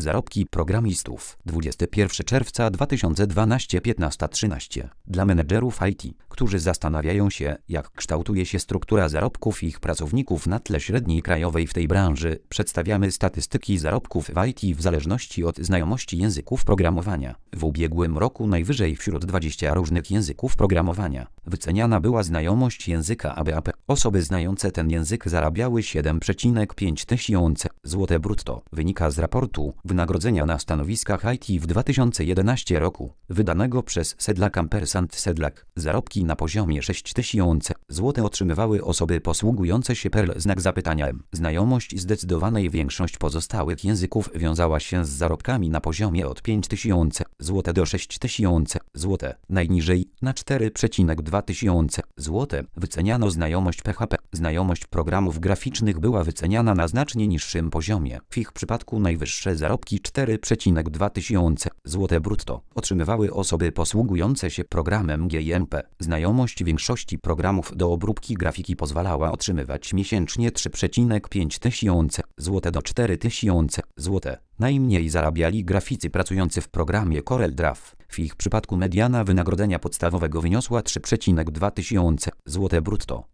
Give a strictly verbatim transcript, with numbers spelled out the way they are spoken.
Zarobki programistów. dwudziestego pierwszego czerwca dwa tysiące dwunastego, piętnasta trzynaście. Dla menedżerów I T, którzy zastanawiają się, jak kształtuje się struktura zarobków ich pracowników na tle średniej krajowej w tej branży, przedstawiamy statystyki zarobków w I T w zależności od znajomości języków programowania. W ubiegłym roku najwyżej wśród dwudziestu różnych języków programowania wyceniana była znajomość języka A B A. Osoby znające ten język zarabiały siedem przecinek pięć tysiąca złotych brutto. Wynika z raportu wynagrodzenia na stanowiskach I T w dwa tysiące jedenastym roku, wydanego przez Sedlak Ampersand Sedlak. Zarobki na poziomie sześć tysięcy złotych otrzymywały osoby posługujące się Perl znak zapytania M. Znajomość zdecydowanej większość pozostałych języków wiązała się z zarobkami na poziomie od pięć tysięcy złotych do sześć tysięcy złotych. Najniżej na cztery przecinek dwa tysiące złotych wyceniano znajomość P H P. Znajomość programów graficznych była wyceniana na znacznie niższym poziomie. W ich przypadku najwyższe zarobki cztery przecinek dwa tysiące złotych brutto otrzymywały osoby posługujące się programem G I M P. Znajomość większości programów do obróbki grafiki pozwalała otrzymywać miesięcznie trzy przecinek pięć tysiąca złotych do cztery tysiące złotych. Najmniej zarabiali graficy pracujący w programie CorelDRAW. W ich przypadku mediana wynagrodzenia podstawowego wyniosła trzy przecinek dwa tysiące złotych brutto.